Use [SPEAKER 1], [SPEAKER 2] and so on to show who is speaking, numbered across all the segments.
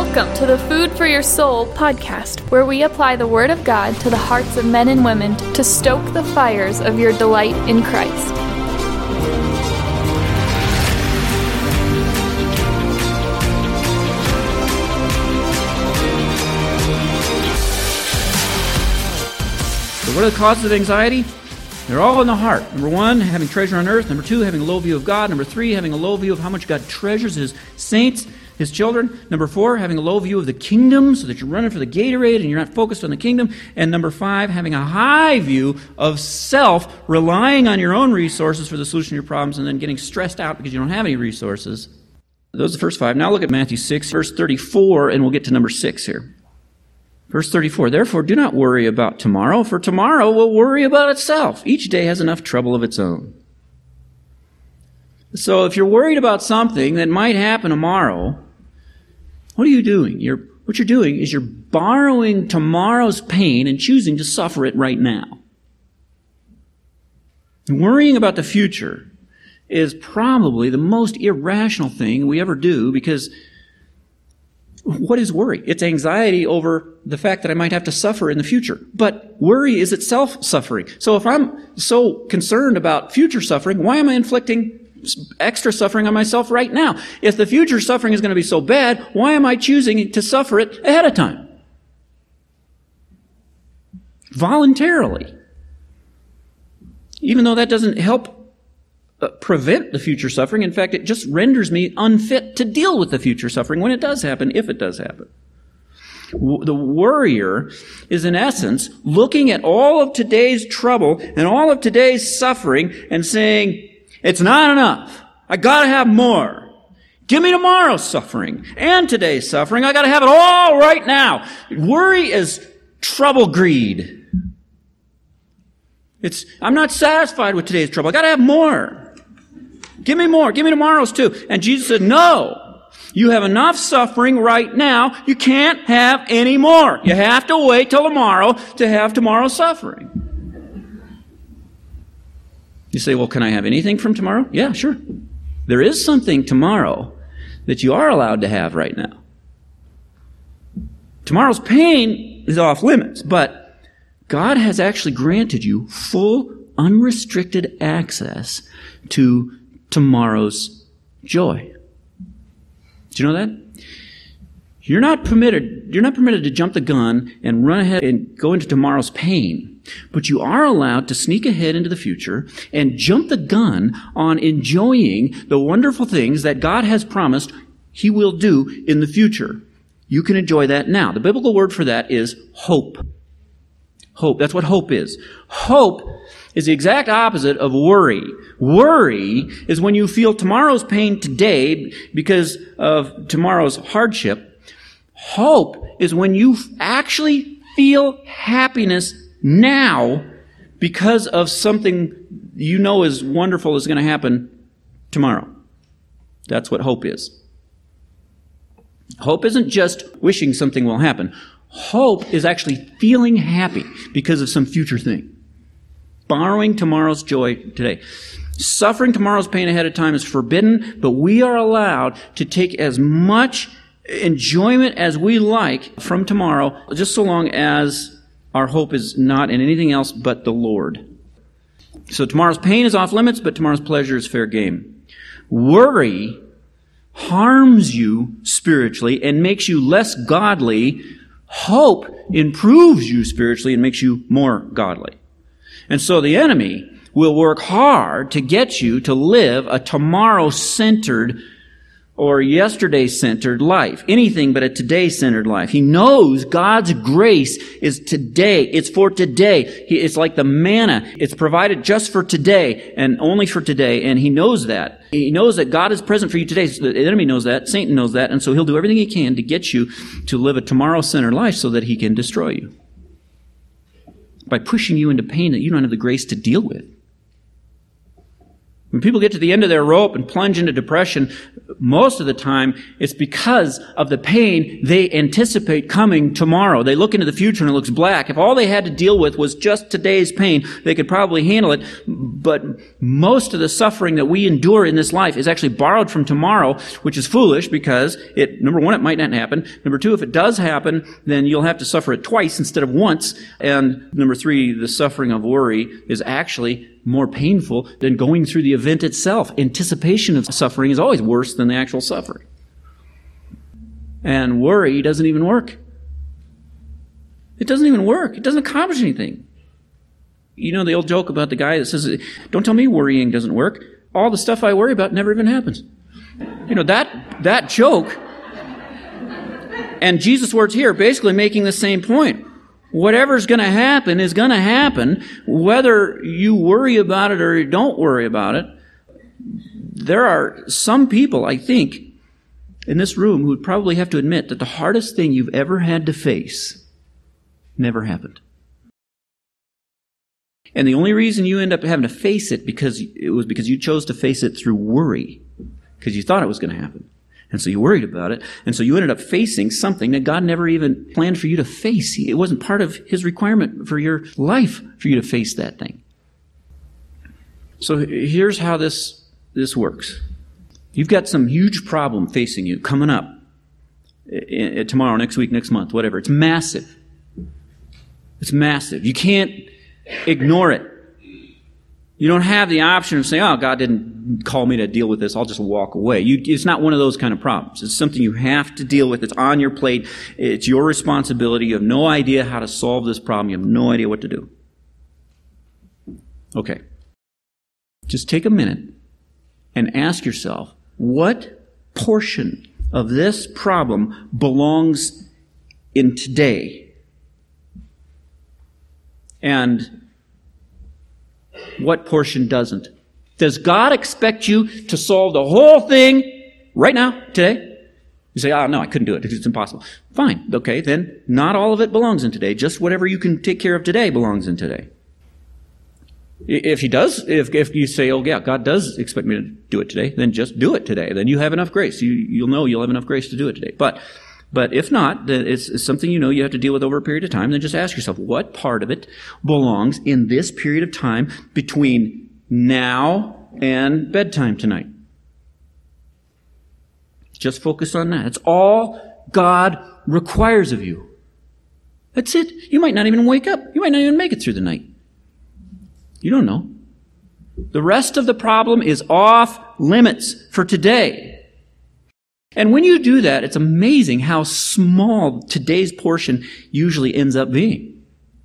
[SPEAKER 1] Welcome to the Food for Your Soul podcast, where we apply the Word of God to the hearts of men and women to stoke the fires of your delight in Christ.
[SPEAKER 2] So what are the causes of anxiety? They're all in the heart. Number one, having treasure on earth. Number two, having a low view of God. Number three, having a low view of how much God treasures His saints, His children. Number four, having a low view of the kingdom so that you're running for the Gatorade and you're not focused on the kingdom. And number five, having a high view of self, relying on your own resources for the solution to your problems and then getting stressed out because you don't have any resources. Those are the first five. Now look at Matthew 6, verse 34, and we'll get to number 6 here. Verse 34, therefore do not worry about tomorrow, for tomorrow will worry about itself. Each day has enough trouble of its own. So if you're worried about something that might happen tomorrow, what are you doing? What you're doing is you're borrowing tomorrow's pain and choosing to suffer it right now. And worrying about the future is probably the most irrational thing we ever do, because what is worry? It's anxiety over the fact that I might have to suffer in the future. But worry is itself suffering. So if I'm so concerned about future suffering, why am I inflicting extra suffering on myself right now? If the future suffering is going to be so bad, why am I choosing to suffer it ahead of time? Voluntarily. Even though that doesn't help prevent the future suffering. In fact, it just renders me unfit to deal with the future suffering when it does happen, if it does happen. The worrier is, in essence, looking at all of today's trouble and all of today's suffering and saying, it's not enough. I gotta have more. Give me tomorrow's suffering and today's suffering. I gotta have it all right now. Worry is trouble greed. I'm not satisfied with today's trouble. I gotta have more. Give me more. Give me tomorrow's too. And Jesus said, no. You have enough suffering right now. You can't have any more. You have to wait till tomorrow to have tomorrow's suffering. You say, well, can I have anything from tomorrow? Yeah, sure. There is something tomorrow that you are allowed to have right now. Tomorrow's pain is off limits, but God has actually granted you full, unrestricted access to tomorrow's joy. Do you know that? You're not permitted to jump the gun and run ahead and go into tomorrow's pain. But you are allowed to sneak ahead into the future and jump the gun on enjoying the wonderful things that God has promised He will do in the future. You can enjoy that now. The biblical word for that is hope. Hope. That's what hope is. Hope is the exact opposite of worry. Worry is when you feel tomorrow's pain today because of tomorrow's hardship. Hope is when you actually feel happiness now because of something you know is wonderful is going to happen tomorrow. That's what hope is. Hope isn't just wishing something will happen. Hope is actually feeling happy because of some future thing. Borrowing tomorrow's joy today. Suffering tomorrow's pain ahead of time is forbidden, but we are allowed to take as much enjoyment as we like from tomorrow, just so long as our hope is not in anything else but the Lord. So tomorrow's pain is off limits, but tomorrow's pleasure is fair game. Worry harms you spiritually and makes you less godly. Hope improves you spiritually and makes you more godly. And so the enemy will work hard to get you to live a tomorrow-centered or yesterday-centered life. Anything but a today-centered life. He knows God's grace is today. It's for today. It's like the manna. It's provided just for today and only for today. And he knows that. He knows that God is present for you today. So the enemy knows that. Satan knows that. And so he'll do everything he can to get you to live a tomorrow-centered life so that he can destroy you. By pushing you into pain that you don't have the grace to deal with. When people get to the end of their rope and plunge into depression, most of the time it's because of the pain they anticipate coming tomorrow. They look into the future and it looks black. If all they had to deal with was just today's pain, they could probably handle it. But most of the suffering that we endure in this life is actually borrowed from tomorrow, which is foolish because number one, it might not happen. Number two, if it does happen, then you'll have to suffer it twice instead of once. And number three, the suffering of worry is actually more painful than going through the event itself. Anticipation of suffering is always worse than the actual suffering. And worry doesn't even work. It doesn't even work. It doesn't accomplish anything. You know the old joke about the guy that says, "Don't tell me worrying doesn't work. All the stuff I worry about never even happens." You know, that joke, and Jesus' words here basically making the same point. Whatever's going to happen is going to happen, whether you worry about it or you don't worry about it. There are some people, I think, in this room who would probably have to admit that the hardest thing you've ever had to face never happened. And the only reason you end up having to face it because you chose to face it through worry, because you thought it was going to happen. And so you worried about it. And so you ended up facing something that God never even planned for you to face. It wasn't part of His requirement for your life for you to face that thing. So here's how this works. You've got some huge problem facing you coming up tomorrow, next week, next month, whatever. It's massive. It's massive. You can't ignore it. You don't have the option of saying, "Oh, God didn't call me to deal with this. I'll just walk away." It's not one of those kind of problems. It's something you have to deal with. It's on your plate. It's your responsibility. You have no idea how to solve this problem. You have no idea what to do. Okay. Just take a minute and ask yourself, what portion of this problem belongs in today? And what portion doesn't? Does God expect you to solve the whole thing right now, today? You say, "Oh, no, I couldn't do it. It's impossible." Fine. Okay, then not all of it belongs in today. Just whatever you can take care of today belongs in today. If He does, if you say, "Oh, yeah, God does expect me to do it today," then just do it today. Then you have enough grace. You'll know you'll have enough grace to do it today. But if not, then it's something you have to deal with over a period of time. Then just ask yourself, what part of it belongs in this period of time between now and bedtime tonight? Just focus on that. It's all God requires of you. That's it. You might not even wake up. You might not even make it through the night. You don't know. The rest of the problem is off limits for today. And when you do that, it's amazing how small today's portion usually ends up being.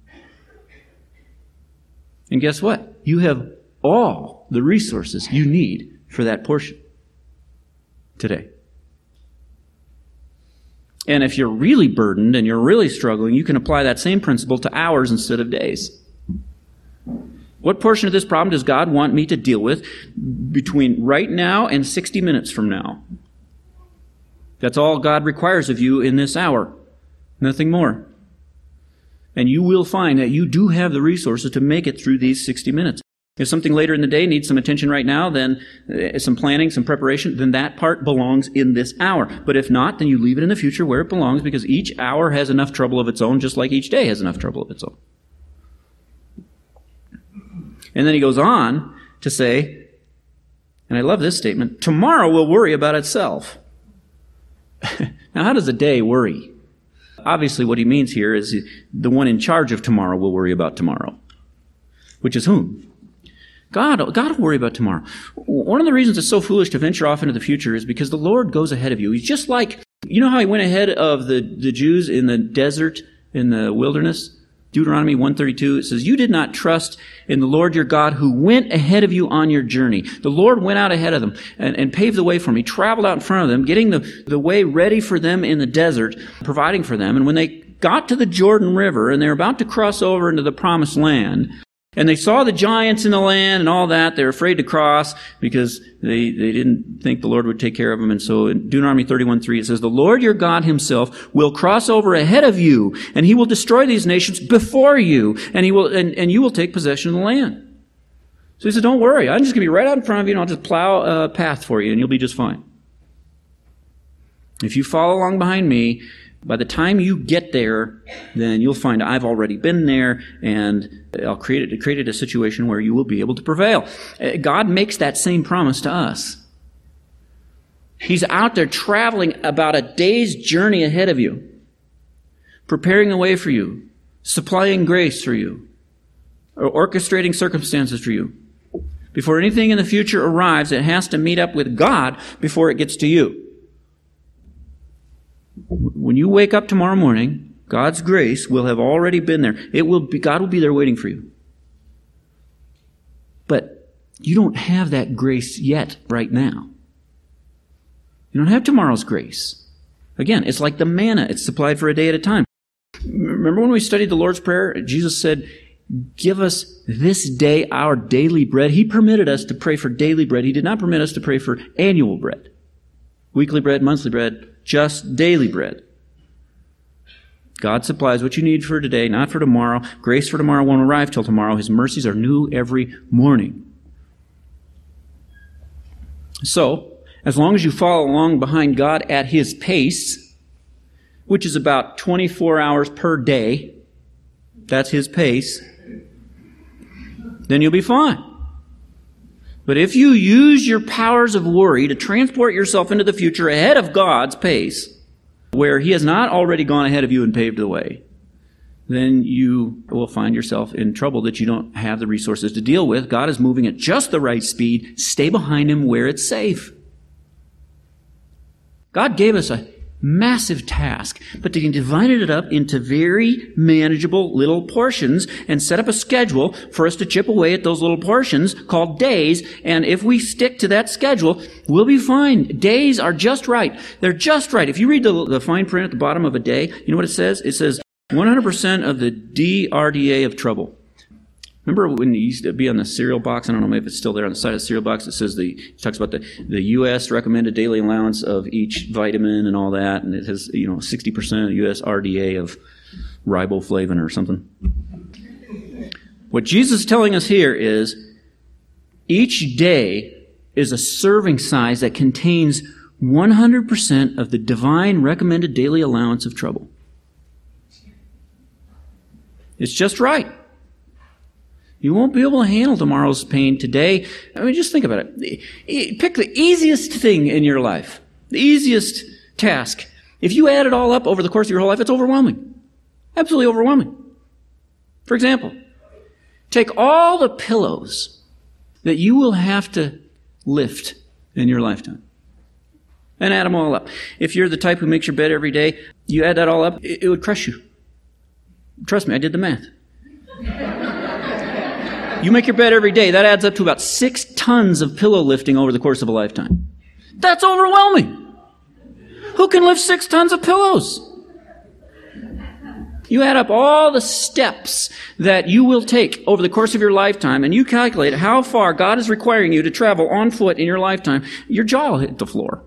[SPEAKER 2] And guess what? You have all the resources you need for that portion today. And if you're really burdened and you're really struggling, you can apply that same principle to hours instead of days. What portion of this problem does God want me to deal with between right now and 60 minutes from now? That's all God requires of you in this hour. Nothing more. And you will find that you do have the resources to make it through these 60 minutes. If something later in the day needs some attention right now, then some planning, some preparation, then that part belongs in this hour. But if not, then you leave it in the future where it belongs, because each hour has enough trouble of its own, just like each day has enough trouble of its own. And then he goes on to say, and I love this statement, tomorrow will worry about itself. Now, how does a day worry? Obviously, what he means here is the one in charge of tomorrow will worry about tomorrow. Which is whom? God will worry about tomorrow. One of the reasons it's so foolish to venture off into the future is because the Lord goes ahead of you. He's just like, you know how he went ahead of the Jews in the desert, in the wilderness? Deuteronomy 1:32, it says, "You did not trust in the Lord your God who went ahead of you on your journey." The Lord went out ahead of them and paved the way for them. He traveled out in front of them, getting the way ready for them in the desert, providing for them. And when they got to the Jordan River and they were about to cross over into the promised land, and they saw the giants in the land and all that, they were afraid to cross because they didn't think the Lord would take care of them. And so in Deuteronomy 31:3, it says, "The Lord your God himself will cross over ahead of you, and he will destroy these nations before you, and you will take possession of the land." So he said, don't worry. I'm just going to be right out in front of you, and I'll just plow a path for you, and you'll be just fine. If you follow along behind me, by the time you get there, then you'll find I've already been there, and I'll create a situation where you will be able to prevail. God makes that same promise to us. He's out there traveling about a day's journey ahead of you, preparing the way for you, supplying grace for you, or orchestrating circumstances for you. Before anything in the future arrives, it has to meet up with God before it gets to you. When you wake up tomorrow morning, God's grace will have already been there. God will be there waiting for you. But you don't have that grace yet right now. You don't have tomorrow's grace. Again, it's like the manna. It's supplied for a day at a time. Remember when we studied the Lord's Prayer? Jesus said, give us this day our daily bread. He permitted us to pray for daily bread. He did not permit us to pray for annual bread. Weekly bread, monthly bread, just daily bread. God supplies what you need for today, not for tomorrow. Grace for tomorrow won't arrive till tomorrow. His mercies are new every morning. So, as long as you follow along behind God at His pace, which is about 24 hours per day, that's His pace, then you'll be fine. But if you use your powers of worry to transport yourself into the future ahead of God's pace, where He has not already gone ahead of you and paved the way, then you will find yourself in trouble that you don't have the resources to deal with. God is moving at just the right speed. Stay behind Him where it's safe. God gave us a massive task, but He divided it up into very manageable little portions and set up a schedule for us to chip away at those little portions called days. And if we stick to that schedule, we'll be fine. Days are just right. They're just right. If you read the fine print at the bottom of a day, you know what it says? It says 100% of the DRDA of trouble. Remember when it used to be on the cereal box? I don't know, maybe it's still there on the side of the cereal box. It says it talks about the U.S. recommended daily allowance of each vitamin and all that, and it has 60% U.S. RDA of riboflavin or something. What Jesus is telling us here is each day is a serving size that contains 100% of the divine recommended daily allowance of trouble. It's just right. You won't be able to handle tomorrow's pain today. I mean, just think about it. Pick the easiest thing in your life, the easiest task. If you add it all up over the course of your whole life, it's overwhelming. Absolutely overwhelming. For example, take all the pillows that you will have to lift in your lifetime and add them all up. If you're the type who makes your bed every day, you add that all up, it would crush you. Trust me, I did the math. You make your bed every day, that adds up to about 6 tons of pillow lifting over the course of a lifetime. That's overwhelming. Who can lift 6 tons of pillows? You add up all the steps that you will take over the course of your lifetime, and you calculate how far God is requiring you to travel on foot in your lifetime, your jaw will hit the floor.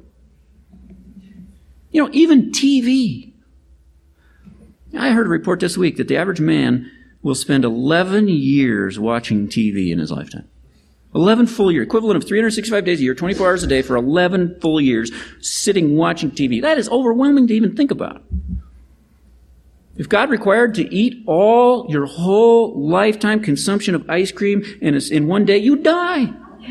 [SPEAKER 2] Even TV. I heard a report this week that the average man will spend 11 years watching TV in his lifetime. 11 full years, equivalent of 365 days a year, 24 hours a day for 11 full years, sitting watching TV. That is overwhelming to even think about. If God required to eat all your whole lifetime consumption of ice cream in one day, you'd die.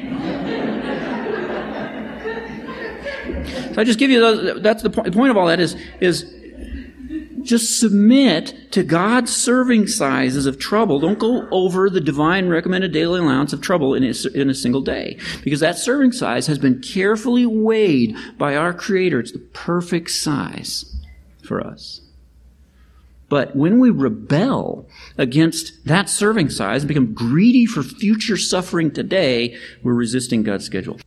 [SPEAKER 2] So I just give you that's the point. The point of all that is just submit to God's serving sizes of trouble. Don't go over the divine recommended daily allowance of trouble in a single day. Because that serving size has been carefully weighed by our Creator. It's the perfect size for us. But when we rebel against that serving size and become greedy for future suffering today, we're resisting God's schedule.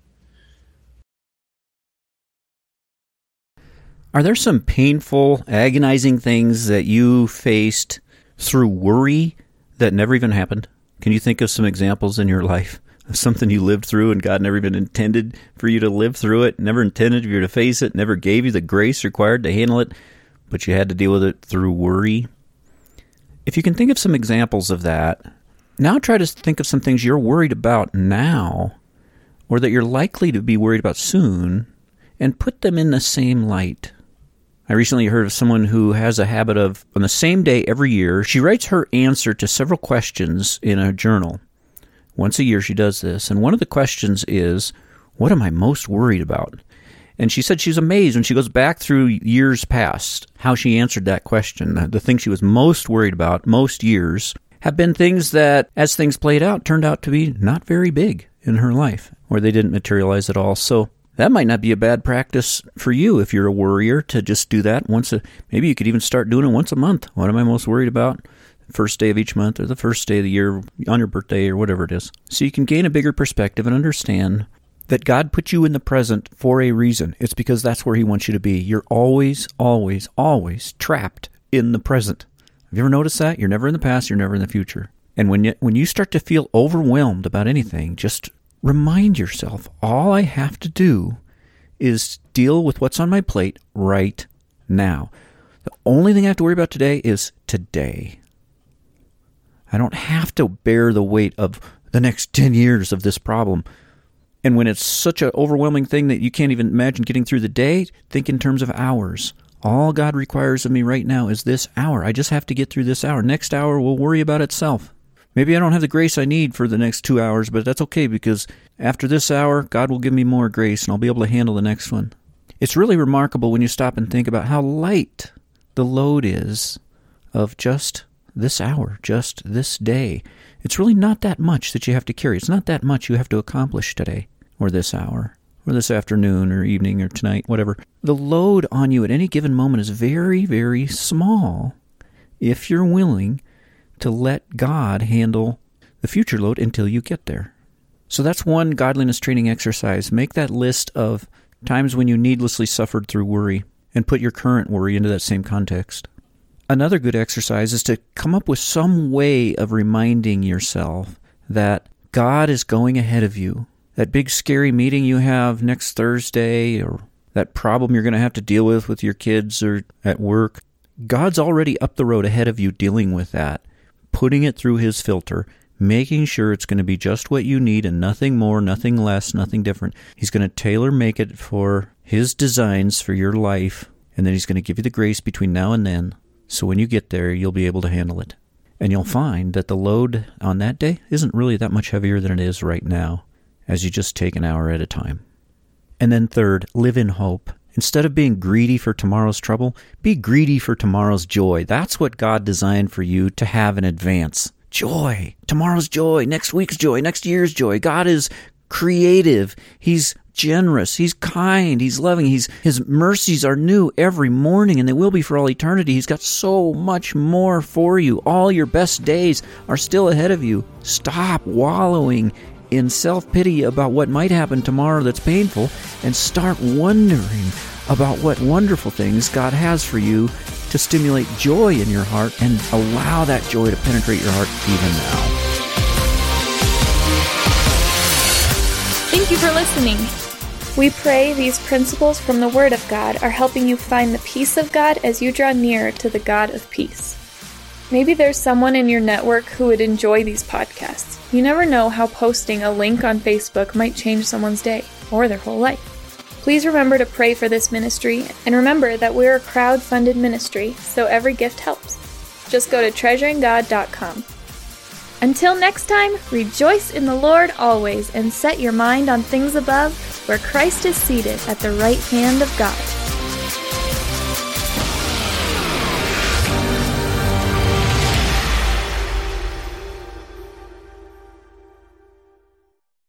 [SPEAKER 3] Are there some painful, agonizing things that you faced through worry that never even happened? Can you think of some examples in your life of something you lived through and God never even intended for you to live through it, never intended for you to face it, never gave you the grace required to handle it, but you had to deal with it through worry? If you can think of some examples of that, Now try to think of some things you're worried about now, or that you're likely to be worried about soon, and put them in the same light. I recently heard of someone who has a habit of, on the same day every year, she writes her answer to several questions in a journal. Once a year she does this, and one of the questions is, what am I most worried about? And she said she's amazed when she goes back through years past how she answered that question. The thing she was most worried about most years have been things that, as things played out, turned out to be not very big in her life, or they didn't materialize at all. So that might not be a bad practice for you if you're a worrier, to just do that maybe you could even start doing it once a month. What am I most worried about? The first day of each month, or the first day of the year, on your birthday, or whatever it is. So you can gain a bigger perspective and understand that God put you in the present for a reason. It's because that's where He wants you to be. You're always, always, always trapped in the present. Have you ever noticed that? You're never in the past, you're never in the future. And when you start to feel overwhelmed about anything, just remind yourself, all I have to do is deal with what's on my plate right now. The only thing I have to worry about today is today. I don't have to bear the weight of the next 10 years of this problem. And when it's such an overwhelming thing that you can't even imagine getting through the day, think in terms of hours. All God requires of me right now is this hour. I just have to get through this hour. Next hour will worry about itself. Maybe I don't have the grace I need for the next 2 hours, but that's okay, because after this hour, God will give me more grace and I'll be able to handle the next one. It's really remarkable when you stop and think about how light the load is of just this hour, just this day. It's really not that much that you have to carry. It's not that much you have to accomplish today, or this hour, or this afternoon, or evening, or tonight, whatever. The load on you at any given moment is very, very small if you're willing to let God handle the future load until you get there. So that's one godliness training exercise. Make that list of times when you needlessly suffered through worry and put your current worry into that same context. Another good exercise is to come up with some way of reminding yourself that God is going ahead of you. That big scary meeting you have next Thursday, or that problem you're going to have to deal with your kids or at work, God's already up the road ahead of you dealing with that, putting it through His filter, making sure it's going to be just what you need and nothing more, nothing less, nothing different. He's going to tailor-make it for His designs for your life, and then He's going to give you the grace between now and then. So when you get there, you'll be able to handle it. And you'll find that the load on that day isn't really that much heavier than it is right now, as you just take an hour at a time. And then third, live in hope. Instead of being greedy for tomorrow's trouble, be greedy for tomorrow's joy. That's what God designed for you to have in advance. Joy. Tomorrow's joy. Next week's joy. Next year's joy. God is creative. He's generous. He's kind. He's loving. His mercies are new every morning, and they will be for all eternity. He's got so much more for you. All your best days are still ahead of you. Stop wallowing in self-pity about what might happen tomorrow that's painful, and start wondering about what wonderful things God has for you to stimulate joy in your heart, and allow that joy to penetrate your heart even now.
[SPEAKER 1] Thank you for listening. We pray these principles from the Word of God are helping you find the peace of God as you draw nearer to the God of peace. Maybe there's someone in your network who would enjoy these podcasts. You never know how posting a link on Facebook might change someone's day or their whole life. Please remember to pray for this ministry, and remember that we're a crowd-funded ministry, so every gift helps. Just go to treasuringgod.com. Until next time, rejoice in the Lord always, and set your mind on things above, where Christ is seated at the right hand of God.